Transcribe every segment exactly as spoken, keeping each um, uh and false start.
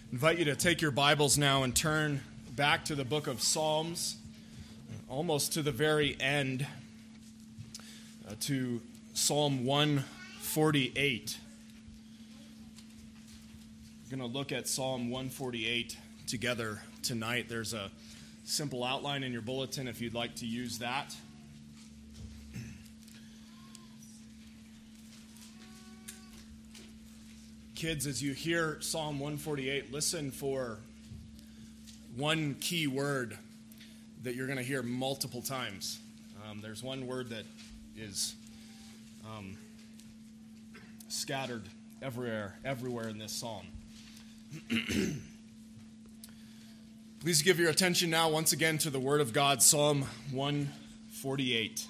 invite you to take your Bibles now and turn back to the book of Psalms, almost to the very end, uh, to Psalm one forty-eight. We're going to look at Psalm one forty-eight together tonight. There's a simple outline in your bulletin if you'd like to use that. Kids, as you hear Psalm one forty-eight, listen for one key word that you're going to hear multiple times. Um, there's one word that is um, scattered everywhere, everywhere in this psalm. Please give your attention now once again to the Word of God, Psalm one forty-eight.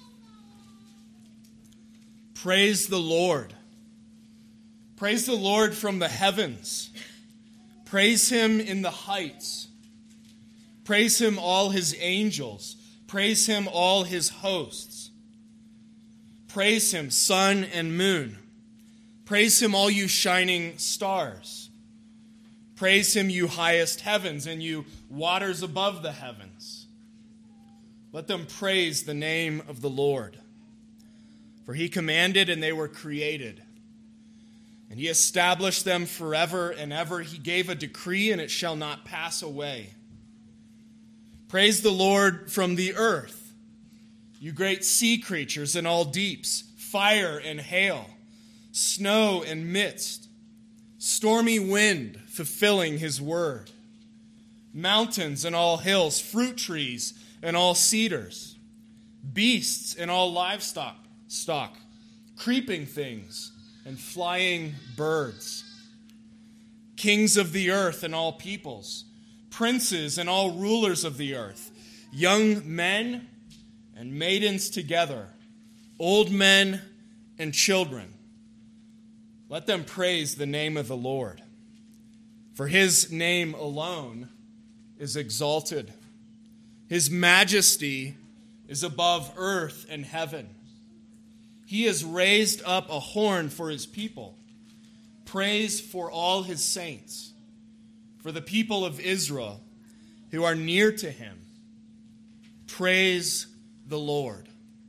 Praise the Lord. Praise the Lord from the heavens. Praise him in the heights. Praise him all his angels. Praise him all his hosts. Praise him, sun and moon. Praise him, all you shining stars. Praise him, you highest heavens, and you waters above the heavens. Let them praise the name of the Lord. For he commanded, and they were created. And he established them forever and ever. He gave a decree, and it shall not pass away. Praise the Lord from the earth, you great sea creatures and all deeps, fire and hail, snow and mist, stormy wind fulfilling his word, mountains and all hills, fruit trees and all cedars, beasts and all livestock, stock, creeping things and flying birds, kings of the earth and all peoples, princes and all rulers of the earth, young men and maidens together, old men and children. Let them praise the name of the Lord. For his name alone is exalted. His majesty is above earth and heaven. He has raised up a horn for his people, praise for all his saints, for the people of Israel who are near to him. Praise the Lord.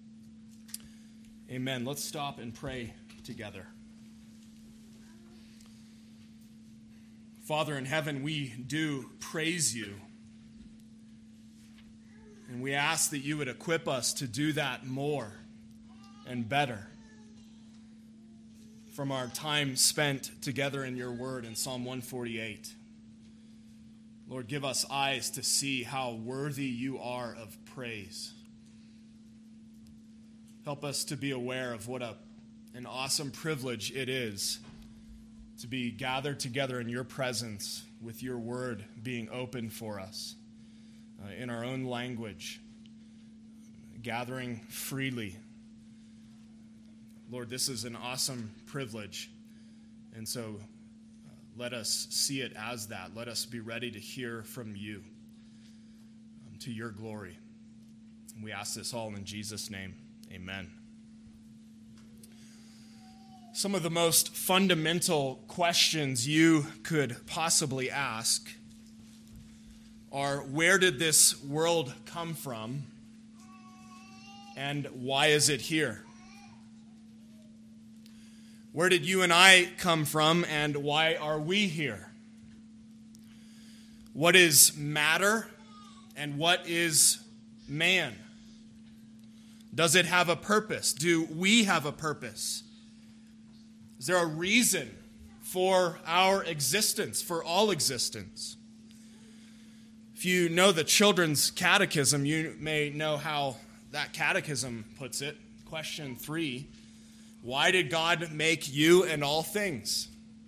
Amen. Let's stop and pray together. Father in heaven, we do praise you. And we ask that you would equip us to do that more and better from our time spent together in your word in Psalm one forty-eight. Lord, give us eyes to see how worthy you are of praise. Help us to be aware of what a, an awesome privilege it is to be gathered together in your presence with your word being open for us uh, in our own language, gathering freely. Lord, this is an awesome privilege, and so uh, let us see it as that. Let us be ready to hear from you um, to your glory. And we ask this all in Jesus' name. Amen. Some of the most fundamental questions you could possibly ask are, where did this world come from, and why is it here? Where did you and I come from, and why are we here? What is matter, and what is man? Does it have a purpose? Do we have a purpose? Is there a reason for our existence, for all existence? If you know the Children's Catechism, you may know how that catechism puts it. Question three. Why did God make you and all things?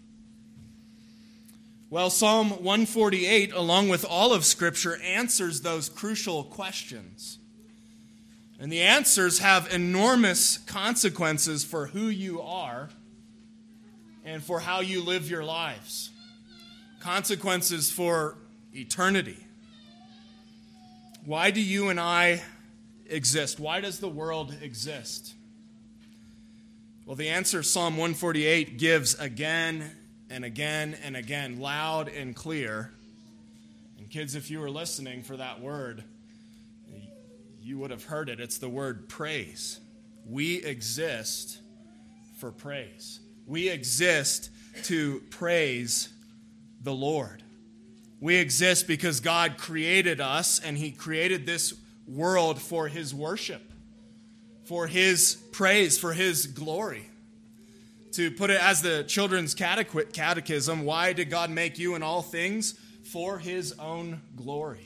Well, Psalm one forty-eight, along with all of Scripture, answers those crucial questions. And the answers have enormous consequences for who you are and for how you live your lives. Consequences for eternity. Why do you and I exist? Why does the world exist? Well, the answer Psalm one forty-eight gives again and again and again, loud and clear. And kids, if you were listening for that word, you would have heard it. It's the word praise. We exist for praise. We exist to praise the Lord. We exist because God created us, and he created this world for his worship, for his praise, for his glory. To put it as the children's catechism, why did God make you in all things? For his own glory,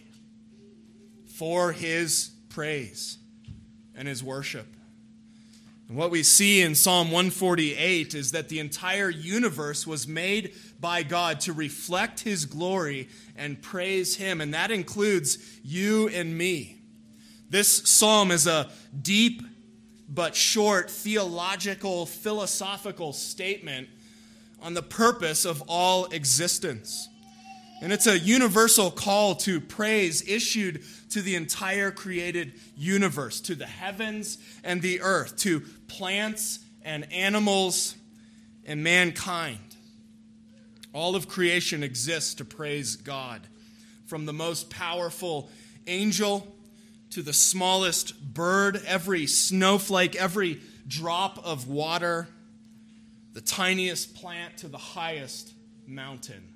for his praise and his worship. And what we see in Psalm one forty-eight is that the entire universe was made by God to reflect his glory and praise him, and that includes you and me. This psalm is a deep but short theological, philosophical statement on the purpose of all existence. And it's a universal call to praise issued to the entire created universe, to the heavens and the earth, to plants and animals and mankind. All of creation exists to praise God, from the most powerful angel to the smallest bird, every snowflake, every drop of water, the tiniest plant to the highest mountain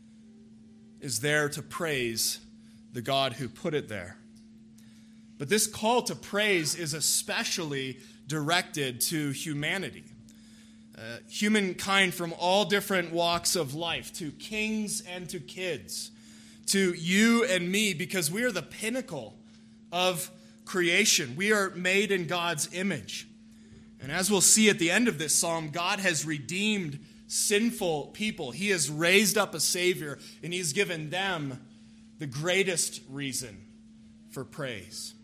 is there to praise the God who put it there. But this call to praise is especially directed to humanity. Uh, humankind from all different walks of life, to kings and to kids, to you and me, because we are the pinnacle of creation. We are made in God's image. And as we'll see at the end of this psalm, God has redeemed sinful people. He has raised up a Savior, and he's given them the greatest reason for praise.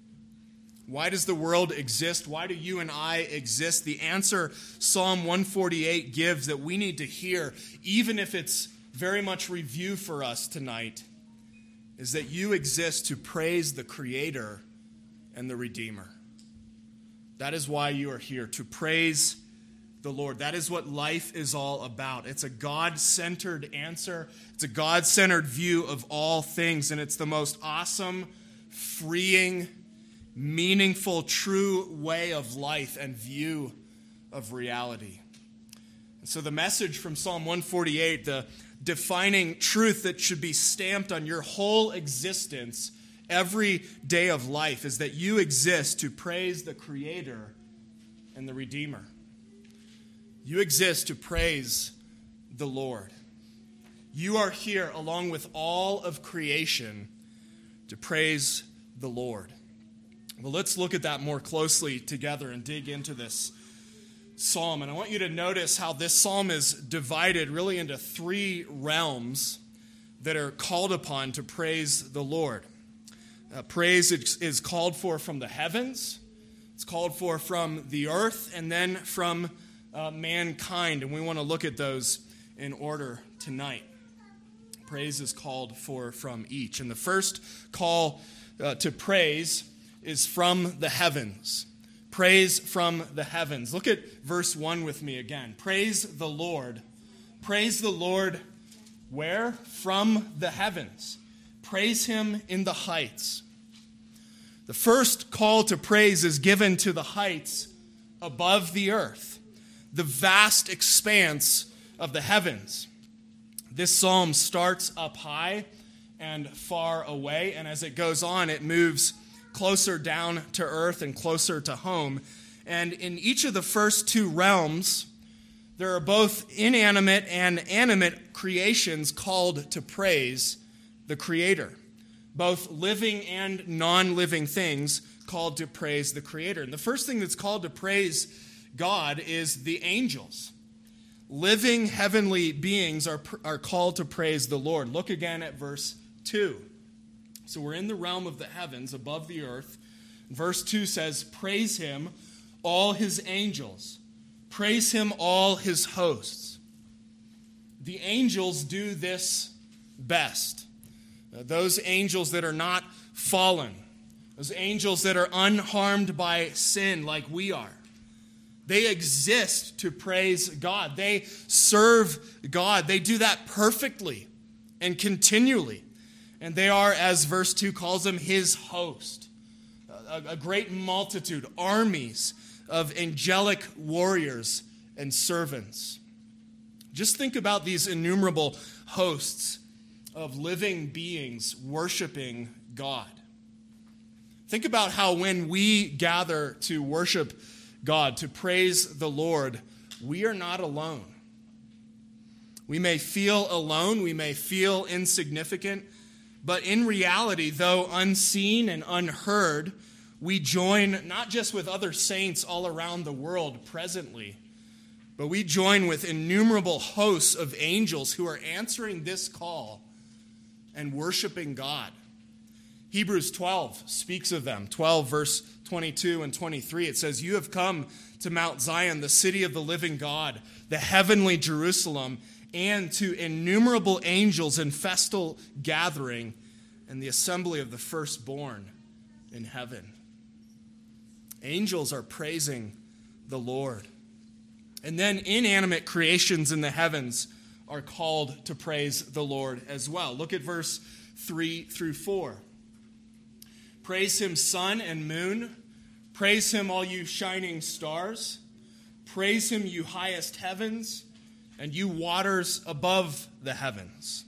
Why does the world exist? Why do you and I exist? The answer Psalm one forty-eight gives that we need to hear, even if it's very much review for us tonight, is that you exist to praise the Creator and the Redeemer. That is why you are here, to praise the Lord. That is what life is all about. It's a God-centered answer. It's a God-centered view of all things, and it's the most awesome, freeing, meaningful, true way of life and view of reality. And so the message from Psalm one forty-eight, the defining truth that should be stamped on your whole existence every day of life, is that you exist to praise the Creator and the Redeemer. You exist to praise the Lord. You are here along with all of creation to praise the Lord. Well, let's look at that more closely together and dig into this psalm. And I want you to notice how this psalm is divided really into three realms that are called upon to praise the Lord. Uh, praise is called for from the heavens, it's called for from the earth, and then from uh, mankind. And we want to look at those in order tonight. Praise is called for from each. And the first call uh, to praise is from the heavens. Praise from the heavens. Look at verse one with me again. Praise the Lord. Praise the Lord where? From the heavens. Praise him in the heights. The first call to praise is given to the heights above the earth, the vast expanse of the heavens. This psalm starts up high and far away, and as it goes on, it moves closer down to earth and closer to home. And in each of the first two realms, there are both inanimate and animate creations called to praise the Creator. Both living and non-living things called to praise the Creator. And the first thing that's called to praise God is the angels. Living heavenly beings are, are called to praise the Lord. Look again at verse two. So we're in the realm of the heavens, above the earth. Verse two says, praise him, all his angels. Praise him, all his hosts. The angels do this best. Uh, those angels that are not fallen. Those angels that are unharmed by sin like we are. They exist to praise God. They serve God. They do that perfectly and continually. And they are, as verse two calls them, his host. A, a great multitude, armies of angelic warriors and servants. Just think about these innumerable hosts of living beings worshiping God. Think about how when we gather to worship God, to praise the Lord, we are not alone. We may feel alone, we may feel insignificant, but in reality, though unseen and unheard, we join not just with other saints all around the world presently, but we join with innumerable hosts of angels who are answering this call and worshiping God. Hebrews twelve speaks of them. twelve, verse twenty-two and twenty-three, it says, "You have come to Mount Zion, the city of the living God, the heavenly Jerusalem, and to innumerable angels in festal gathering and the assembly of the firstborn in heaven." Angels are praising the Lord. And then inanimate creations in the heavens are called to praise the Lord as well. Look at verse three through four. "Praise him, sun and moon. Praise him, all you shining stars. Praise him, you highest heavens, and you waters above the heavens."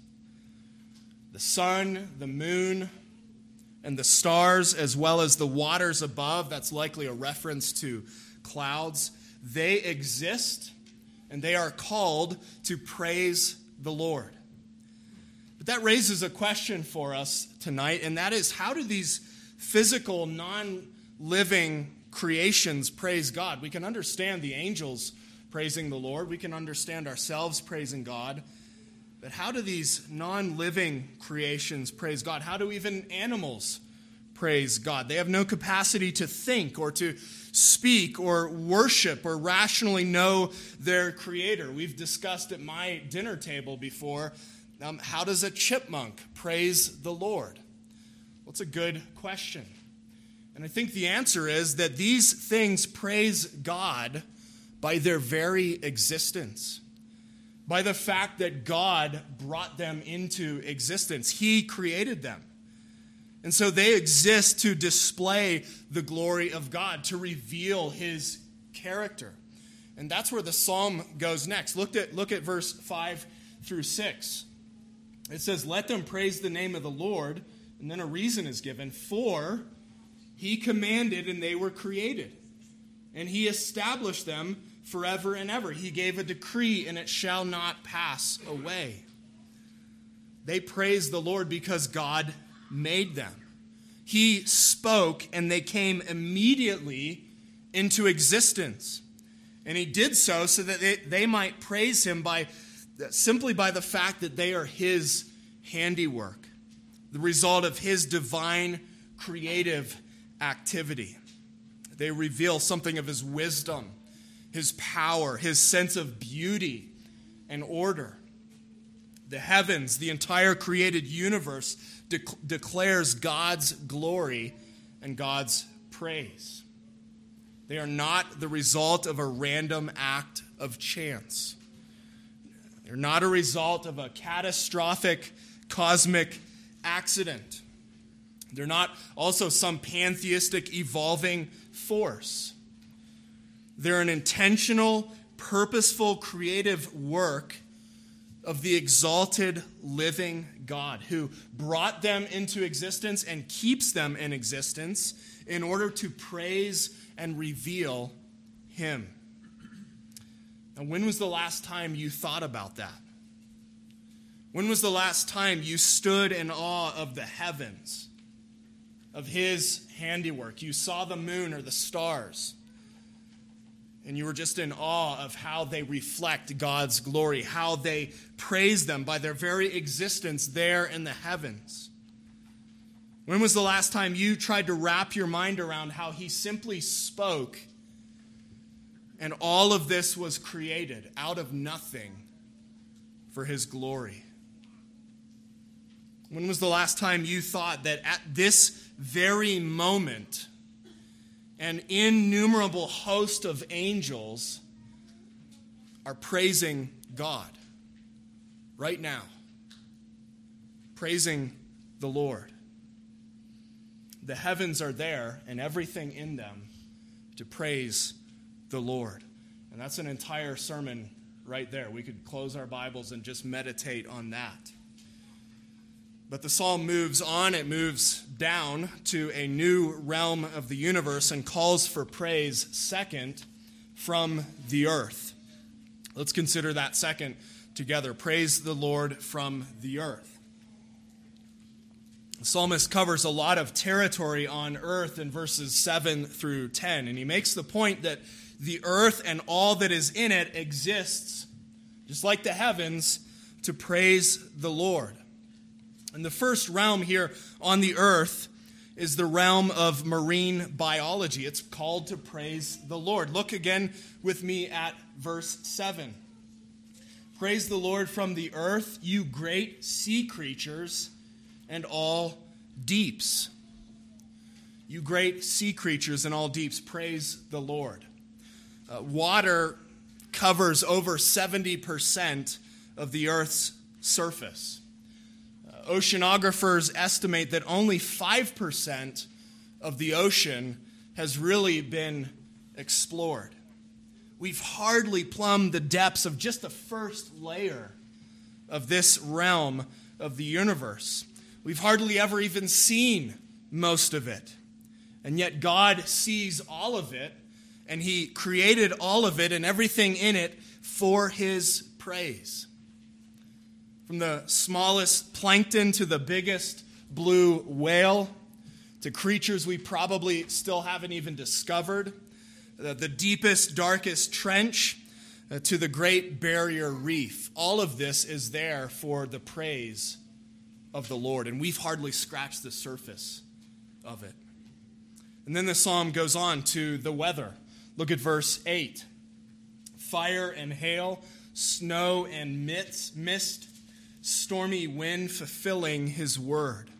The sun, the moon, and the stars, as well as the waters above, that's likely a reference to clouds, they exist, and they are called to praise the Lord. But that raises a question for us tonight, and that is, how do these physical, non-living creations praise God? We can understand the angels praising the Lord. We can understand ourselves praising God. But how do these non-living creations praise God? How do even animals praise God? They have no capacity to think or to speak or worship or rationally know their Creator. We've discussed at my dinner table before, um, how does a chipmunk praise the Lord? Well, it's a good question. And I think the answer is that these things praise God by their very existence, by the fact that God brought them into existence. He created them. And so they exist to display the glory of God, to reveal his character. And that's where the psalm goes next. Look at, look at verse five through six. It says, "Let them praise the name of the Lord," and then a reason is given, "for he commanded and they were created, and he established them forever and ever. He gave a decree and it shall not pass away." They praise the Lord because God made them. He spoke and they came immediately into existence. And he did so so that they, they might praise him by simply by the fact that they are his handiwork, the result of his divine creative activity. They reveal something of his wisdom, his power, his sense of beauty and order. The heavens, the entire created universe, de- declares God's glory and God's praise. They are not the result of a random act of chance. They're not a result of a catastrophic cosmic accident. They're not also some pantheistic evolving force. They're an intentional, purposeful, creative work of the exalted, living God who brought them into existence and keeps them in existence in order to praise and reveal him. Now, when was the last time you thought about that? When was the last time you stood in awe of the heavens, of his handiwork? You saw the moon or the stars, and you were just in awe of how they reflect God's glory, how they praise them by their very existence there in the heavens. When was the last time you tried to wrap your mind around how he simply spoke and all of this was created out of nothing for his glory? When was the last time you thought that at this very moment, an innumerable host of angels are praising God right now, praising the Lord. The heavens are there and everything in them to praise the Lord. And that's an entire sermon right there. We could close our Bibles and just meditate on that. But the psalm moves on, it moves down to a new realm of the universe and calls for praise second from the earth. Let's consider that second together. Praise the Lord from the earth. The psalmist covers a lot of territory on earth in verses seven through ten, and he makes the point that the earth and all that is in it exists, just like the heavens, to praise the Lord. And the first realm here on the earth is the realm of marine biology. It's called to praise the Lord. Look again with me at verse seven. Praise the Lord from the earth, you great sea creatures and all deeps. You great sea creatures and all deeps, praise the Lord. Uh, water covers over seventy percent of the earth's surface. Oceanographers estimate that only five percent of the ocean has really been explored. We've hardly plumbed the depths of just the first layer of this realm of the universe. We've hardly ever even seen most of it. And yet God sees all of it, and He created all of it and everything in it for His praise. From the smallest plankton to the biggest blue whale, to creatures we probably still haven't even discovered, uh, the deepest, darkest trench, uh, to the Great Barrier Reef. All of this is there for the praise of the Lord, and we've hardly scratched the surface of it. And then the psalm goes on to the weather. Look at verse eight. Fire and hail, snow and mist, stormy wind fulfilling His word.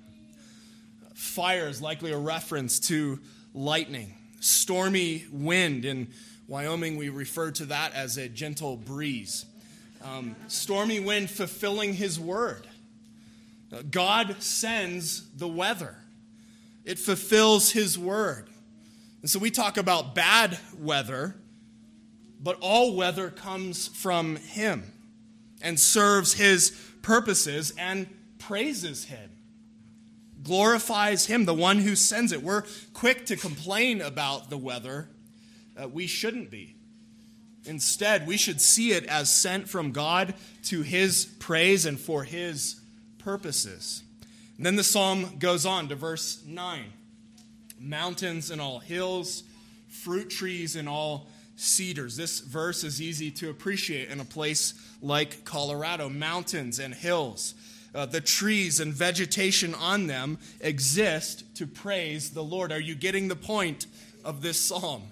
Fire is likely a reference to lightning. Stormy wind. In Wyoming, we refer to that as a gentle breeze. Um, stormy wind fulfilling His word. God sends the weather. It fulfills His word. And so we talk about bad weather, but all weather comes from Him and serves His purposes and praises Him, glorifies Him, the one who sends it. We're quick to complain about the weather. Uh, we shouldn't be. Instead, we should see it as sent from God to His praise and for His purposes. And then the psalm goes on to verse nine. Mountains and all hills, fruit trees and all cedars. This verse is easy to appreciate in a place like Colorado. Mountains and hills, uh, the trees and vegetation on them exist to praise the Lord. Are you getting the point of this psalm?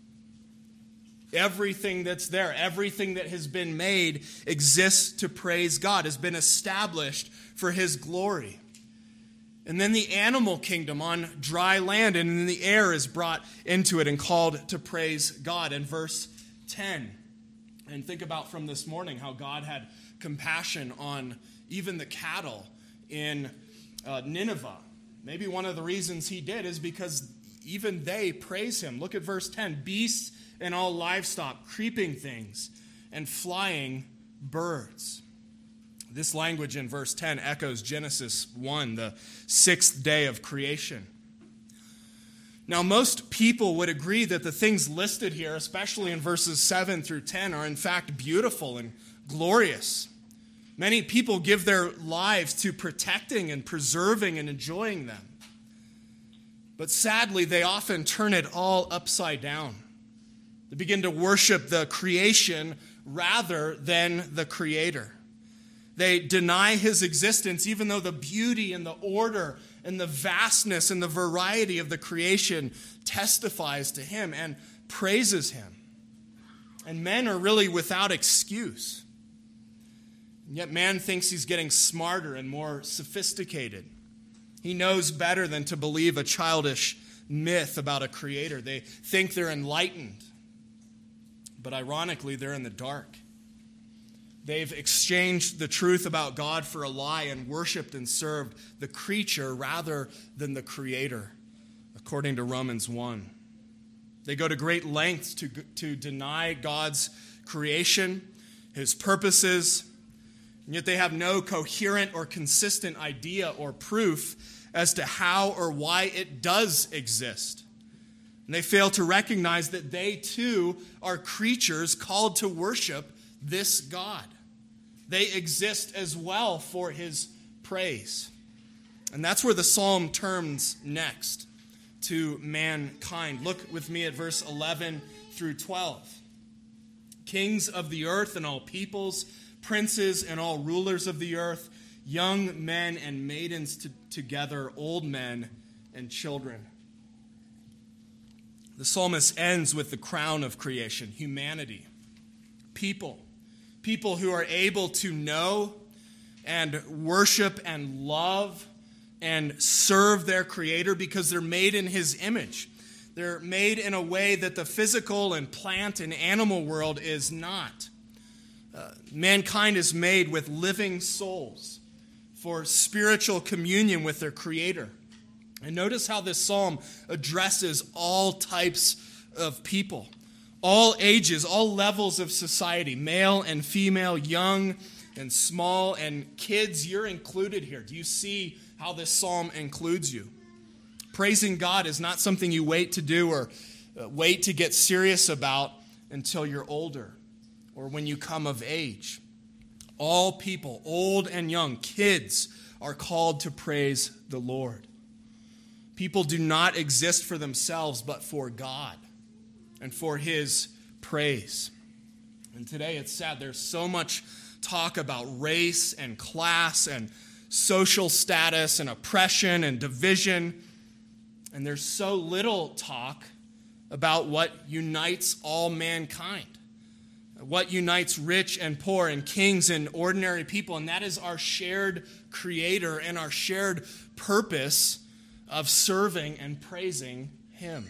Everything that's there, everything that has been made exists to praise God, has been established for His glory. And then the animal kingdom on dry land and in the air is brought into it and called to praise God. In verse ten, and think about from this morning how God had compassion on even the cattle in uh, Nineveh. Maybe one of the reasons He did is because even they praise Him. Look at verse ten. Beasts and all livestock, creeping things, and flying birds. This language in verse ten echoes Genesis one, the sixth day of creation. Now, most people would agree that the things listed here, especially in verses seven through ten, are in fact beautiful and glorious. Many people give their lives to protecting and preserving and enjoying them. But sadly, they often turn it all upside down. They begin to worship the creation rather than the Creator. They deny His existence, even though the beauty and the order and the vastness and the variety of the creation testifies to Him and praises Him. And men are really without excuse. And yet man thinks he's getting smarter and more sophisticated. He knows better than to believe a childish myth about a creator. They think they're enlightened, but ironically, they're in the dark. They've exchanged the truth about God for a lie and worshiped and served the creature rather than the creator, according to Romans one. They go to great lengths to, to deny God's creation, his purposes, and yet they have no coherent or consistent idea or proof as to how or why it does exist. And they fail to recognize that they too are creatures called to worship this God. They exist as well for his praise. And that's where the psalm turns next, to mankind. Look with me at verse eleven through twelve. Kings of the earth and all peoples, princes and all rulers of the earth, young men and maidens to, together, old men and children. The psalmist ends with the crown of creation, humanity, people. People who are able to know and worship and love and serve their Creator because they're made in his image. They're made in a way that the physical and plant and animal world is not. Uh, mankind is made with living souls for spiritual communion with their Creator. And notice how this psalm addresses all types of people. All ages, all levels of society, male and female, young and small, and kids, you're included here. Do you see how this psalm includes you? Praising God is not something you wait to do or wait to get serious about until you're older or when you come of age. All people, old and young, kids, are called to praise the Lord. People do not exist for themselves, but for God and for his praise. And today it's sad. There's so much talk about race and class and social status and oppression and division. And there's so little talk about what unites all mankind, what unites rich and poor and kings and ordinary people. And that is our shared Creator and our shared purpose of serving and praising him.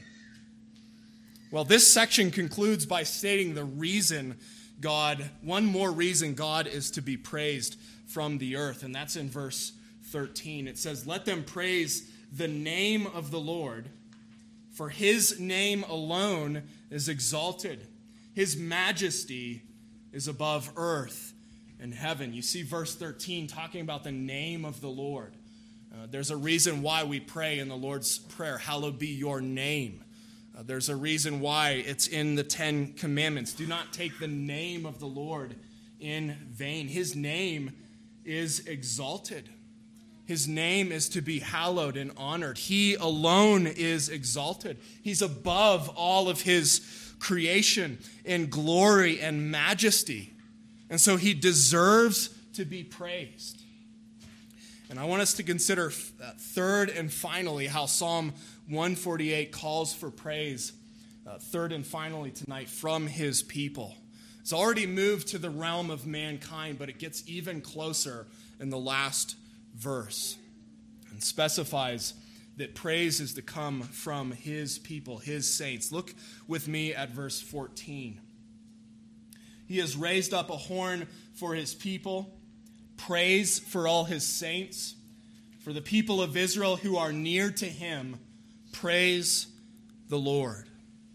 Well, this section concludes by stating the reason God, one more reason God is to be praised from the earth, and that's in verse thirteen. It says, "Let them praise the name of the Lord, for his name alone is exalted. His majesty is above earth and heaven." You see verse thirteen talking about the name of the Lord. Uh, there's a reason why we pray in the Lord's Prayer, "Hallowed be your name." Uh, there's a reason why it's in the Ten Commandments. Do not take the name of the Lord in vain. His name is exalted. His name is to be hallowed and honored. He alone is exalted. He's above all of his creation in glory and majesty. And so he deserves to be praised. And I want us to consider uh, third and finally how Psalm one forty-eight calls for praise, uh, third and finally tonight, from his people. It's already moved to the realm of mankind, but it gets even closer in the last verse and specifies that praise is to come from his people, his saints. Look with me at verse fourteen. He has raised up a horn for his people, praise for all his saints, for the people of Israel who are near to him. Praise the Lord.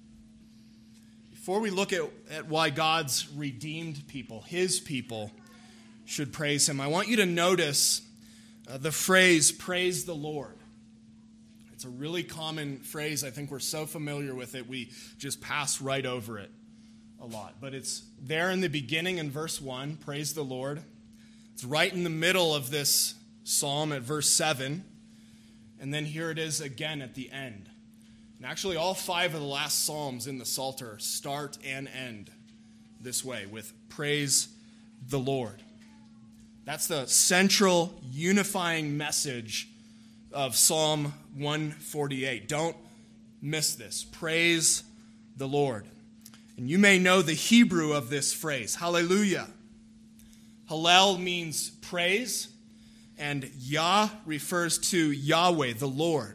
Before we look at, at why God's redeemed people, his people, should praise him, I want you to notice uh, the phrase, "praise the Lord." It's a really common phrase. I think we're so familiar with it, we just pass right over it a lot. But it's there in the beginning in verse one, praise the Lord. It's right in the middle of this psalm at verse seven. And then here it is again at the end. And actually all five of the last psalms in the Psalter start and end this way with praise the Lord. That's the central unifying message of Psalm one forty-eight. Don't miss this. Praise the Lord. And you may know the Hebrew of this phrase, hallelujah. Hallel means praise, and Yah refers to Yahweh, the Lord,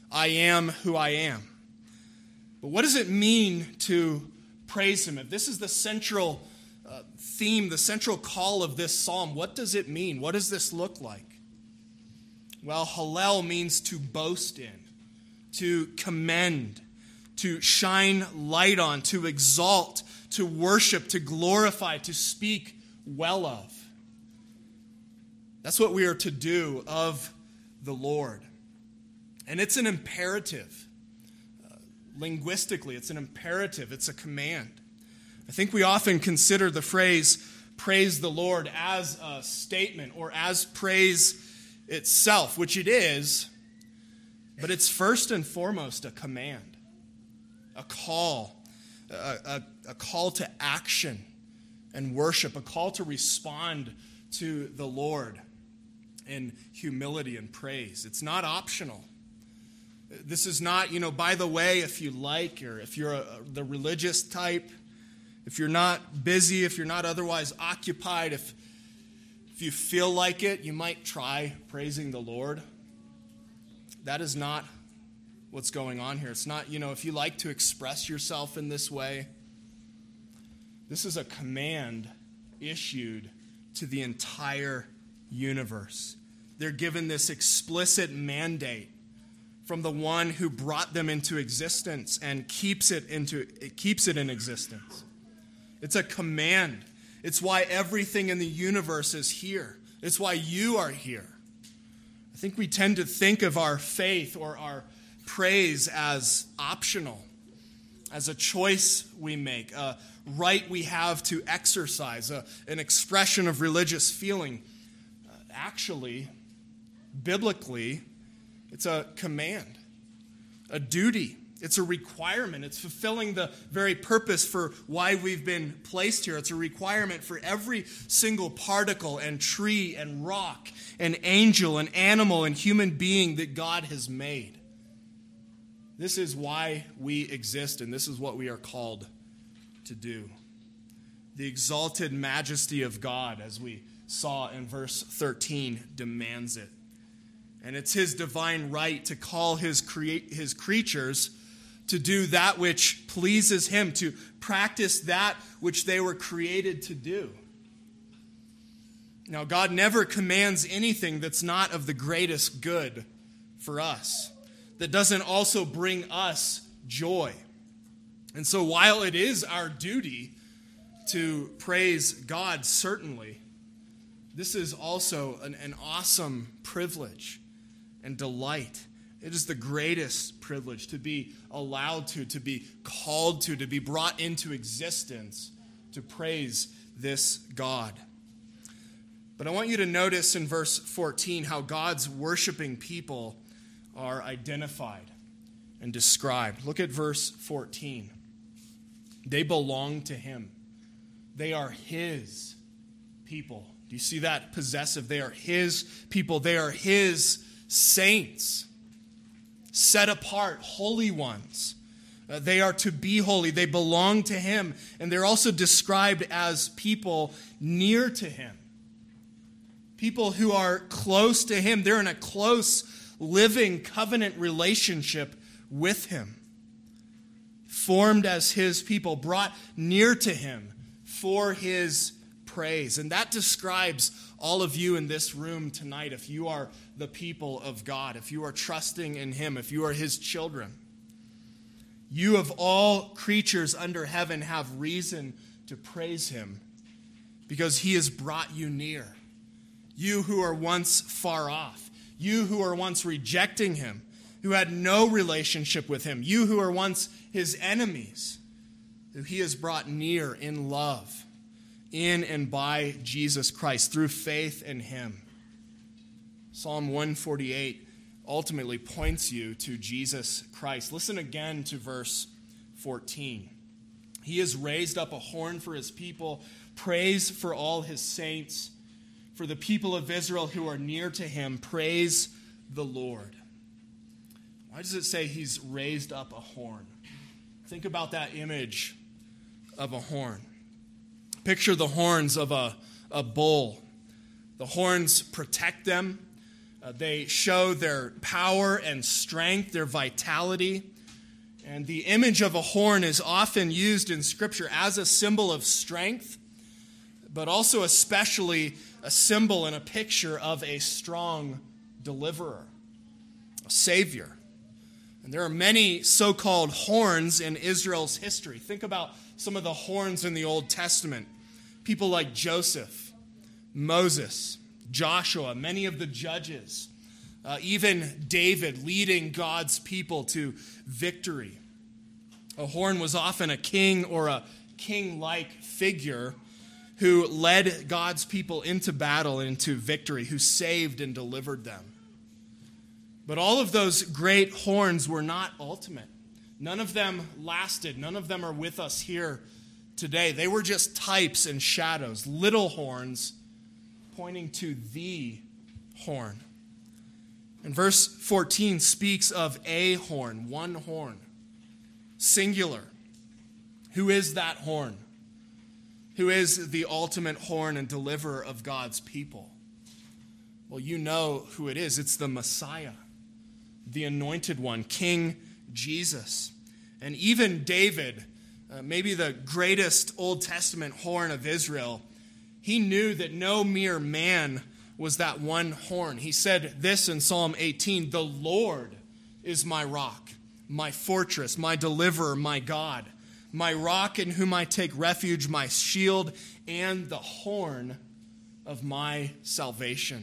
I am who I am. But what does it mean to praise him? If this is the central uh, theme, the central call of this psalm, what does it mean? What does this look like? Well, Hallel means to boast in, to commend, to shine light on, to exalt, to worship, to glorify, to speak well of. That's what we are to do of the Lord. And it's an imperative. Uh, linguistically, it's an imperative. It's a command. I think we often consider the phrase, praise the Lord, as a statement or as praise itself, which it is, but it's first and foremost a command, a call, a, a, a call to action and worship, a call to respond to the Lord in humility and praise. It's not optional. This is not, you know, by the way, if you like, or if you're a, the religious type, if you're not busy, if you're not otherwise occupied, if If you feel like it, you might try praising the Lord. That is not what's going on here. It's not, you know, if you like to express yourself in this way. This is a command issued to the entire universe. They're given this explicit mandate from the one who brought them into existence and keeps it into it keeps it in existence. It's a command. It's why everything in the universe is here. It's why you are here. I think we tend to think of our faith or our praise as optional, as a choice we make, a right we have to exercise, a, an expression of religious feeling. Uh, actually, biblically, it's a command, a duty. It's a requirement. It's fulfilling the very purpose for why we've been placed here. It's a requirement for every single particle and tree and rock and angel and animal and human being that God has made. This is why we exist, and this is what we are called to do. The exalted majesty of God, as we saw in verse thirteen, demands it. And it's his divine right to call his create his creatures to do that which pleases him, to practice that which they were created to do. Now, God never commands anything that's not of the greatest good for us, that doesn't also bring us joy. And so while it is our duty to praise God, certainly, this is also an, an awesome privilege and delight. It is the greatest privilege to be allowed to, to be called to, to be brought into existence to praise this God. But I want you to notice in verse fourteen how God's worshiping people are identified and described. Look at verse fourteen. They belong to him. They are his people. Do you see that possessive? They are his people. They are his saints. Set apart, holy ones. Uh, they are to be holy. They belong to him. And they're also described as people near to him. People who are close to him. They're in a close, living covenant relationship with him. Formed as his people, brought near to him for his praise. And that describes all of you in this room tonight, if you are the people of God, if you are trusting in him, if you are his children. You of all creatures under heaven have reason to praise him because he has brought you near. You who are once far off, you who are once rejecting him, who had no relationship with him, you who are once his enemies, who he has brought near in love, in and by Jesus Christ, through faith in him. Psalm one forty-eight ultimately points you to Jesus Christ. Listen again to verse fourteen. He has raised up a horn for his people, praise for all his saints, for the people of Israel who are near to him, praise the Lord. Why does it say he's raised up a horn? Think about that image of a horn. Picture the horns of a, a bull. The horns protect them Uh, they show their power and strength, their vitality. And the image of a horn is often used in Scripture as a symbol of strength, but also especially a symbol and a picture of a strong deliverer, a savior. And there are many so-called horns in Israel's history. Think about some of the horns in the Old Testament. People like Joseph, Moses, Joshua, many of the judges, uh, even David leading God's people to victory. A horn was often a king or a king-like figure who led God's people into battle and into victory, who saved and delivered them. But all of those great horns were not ultimate. None of them lasted. None of them are with us here today. They were just types and shadows, little horns pointing to the horn. And verse fourteen speaks of a horn, one horn, singular. Who is that horn? Who is the ultimate horn and deliverer of God's people? Well, you know who it is. It's the Messiah, the anointed one, King Jesus. And even David, uh, maybe the greatest Old Testament horn of Israel, he knew that no mere man was that one horn. He said this in Psalm eighteen, "The Lord is my rock, my fortress, my deliverer, my God, my rock in whom I take refuge, my shield, and the horn of my salvation."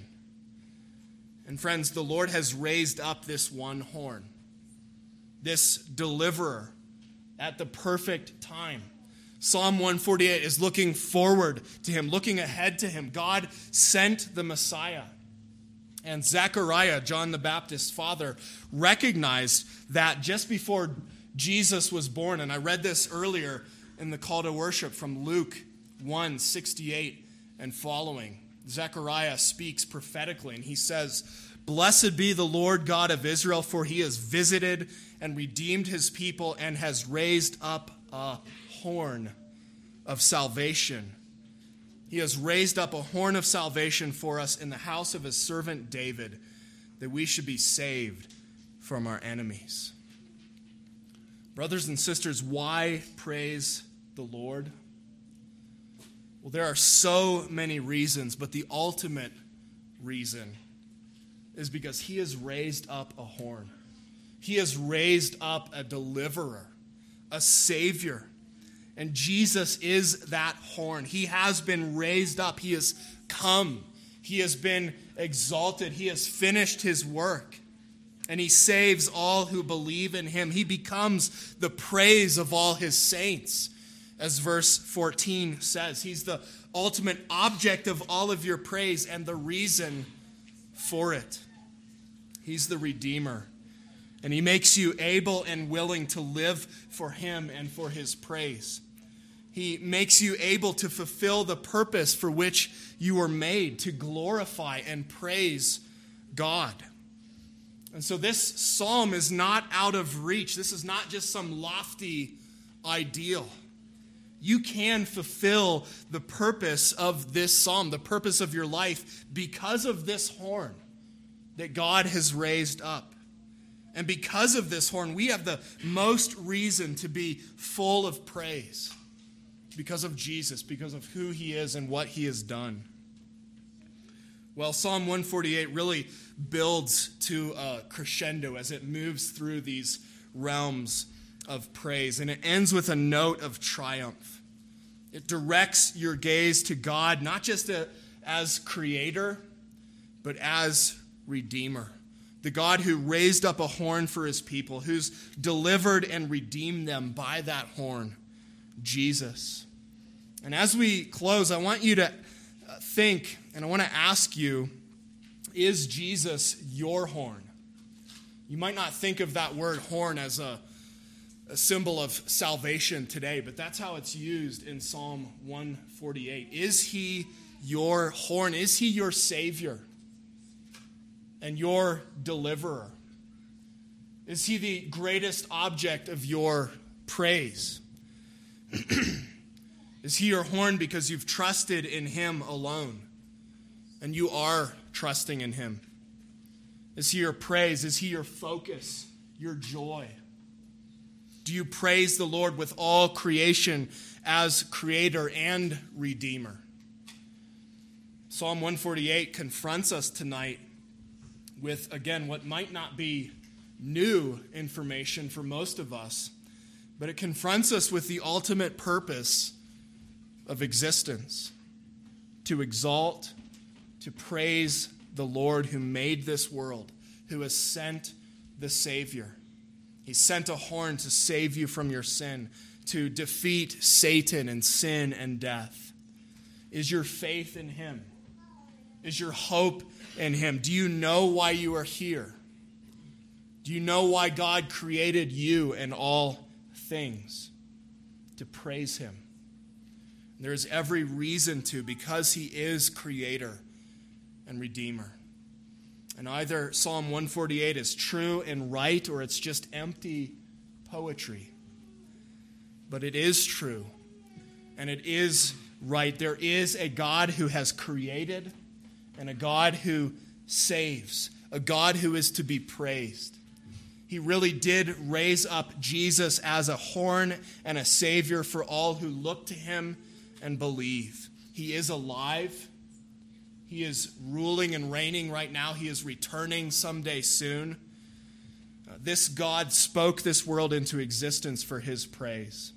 And friends, the Lord has raised up this one horn, this deliverer at the perfect time. Psalm one forty-eight is looking forward to him, looking ahead to him. God sent the Messiah. And Zechariah, John the Baptist's father, recognized that just before Jesus was born, and I read this earlier in the call to worship from Luke one sixty-eight and following. Zechariah speaks prophetically, and he says, "Blessed be the Lord God of Israel, for he has visited and redeemed his people and has raised up a horn of salvation. He has raised up a horn of salvation for us in the house of his servant David, that we should be saved from our enemies." Brothers and sisters, why praise the Lord? Well, there are so many reasons, but the ultimate reason is because he has raised up a horn. He has raised up a deliverer, a savior. And Jesus is that horn. He has been raised up. He has come. He has been exalted. He has finished his work. And he saves all who believe in him. He becomes the praise of all his saints. As verse fourteen says, he's the ultimate object of all of your praise and the reason for it. He's the Redeemer. And he makes you able and willing to live for him and for his praise. He makes you able to fulfill the purpose for which you were made, to glorify and praise God. And so this psalm is not out of reach. This is not just some lofty ideal. You can fulfill the purpose of this psalm, the purpose of your life, because of this horn that God has raised up. And because of this horn, we have the most reason to be full of praise. Because of Jesus, because of who he is and what he has done. Well, Psalm one forty-eight really builds to a crescendo as it moves through these realms of praise. And it ends with a note of triumph. It directs your gaze to God, not just a, as creator, but as Redeemer. The God who raised up a horn for his people, who's delivered and redeemed them by that horn, Jesus. And as we close, I want you to think, and I want to ask you, is Jesus your horn? You might not think of that word horn as a, a symbol of salvation today, but that's how it's used in Psalm one forty-eight. Is he your horn? Is he your Savior and your deliverer? Is he the greatest object of your praise? Is he your horn because you've trusted in him alone? And you are trusting in him. Is he your praise? Is he your focus, your joy? Do you praise the Lord with all creation as creator and redeemer? Psalm one forty-eight confronts us tonight with, again, what might not be new information for most of us, but it confronts us with the ultimate purpose of existence: to exalt, to praise the Lord who made this world, who has sent the Savior. He sent a horn to save you from your sin, to defeat Satan and sin and death. Is your faith in him? Is your hope in him? Do you know why you are here? Do you know why God created you and all things? To praise him. There is every reason to, because he is creator and redeemer. And either Psalm one forty-eight is true and right, or it's just empty poetry. But it is true, and it is right. There is a God who has created, and a God who saves, a God who is to be praised. He really did raise up Jesus as a horn and a Savior for all who look to him and believe. He is alive. He is ruling and reigning right now. He is returning someday soon. Uh, this God spoke this world into existence for his praise.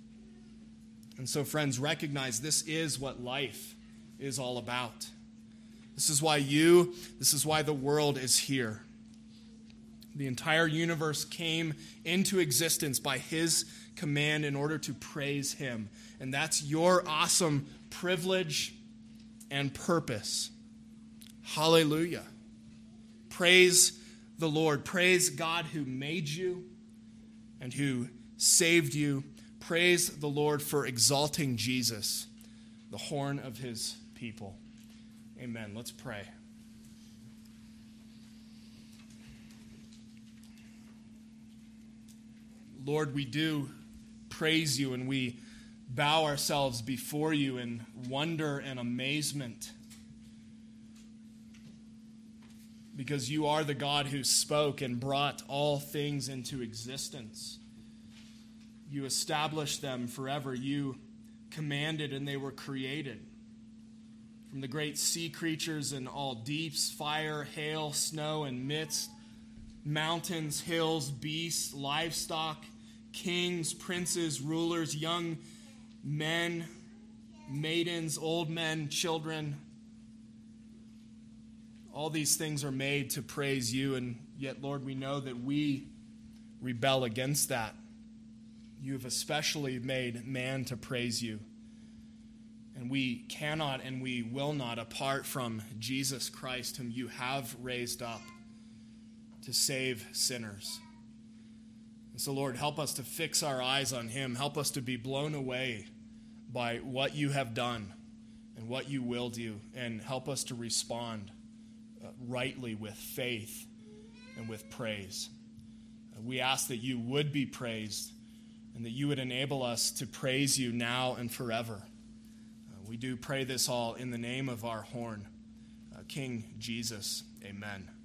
And so, friends, recognize this is what life is all about. This is why you, this is why the world is here. The entire universe came into existence by his command in order to praise him. And that's your awesome privilege and purpose. Hallelujah. Praise the Lord. Praise God who made you and who saved you. Praise the Lord for exalting Jesus, the horn of his people. Amen. Let's pray. Lord, we do praise you, and we bow ourselves before you in wonder and amazement, because you are the God who spoke and brought all things into existence. You established them forever. You commanded, and they were created. From the great sea creatures and all deeps, fire, hail, snow, and mist, mountains, hills, beasts, livestock, kings, princes, rulers, young men, maidens, old men, children. All these things are made to praise you, and yet, Lord, we know that we rebel against that. You have especially made man to praise you. And we cannot and we will not, apart from Jesus Christ, whom you have raised up to save sinners. And so, Lord, help us to fix our eyes on him. Help us to be blown away by what you have done and what you will do. And help us to respond uh, rightly with faith and with praise. Uh, we ask that you would be praised and that you would enable us to praise you now and forever. Uh, we do pray this all in the name of our horn, uh, King Jesus. Amen.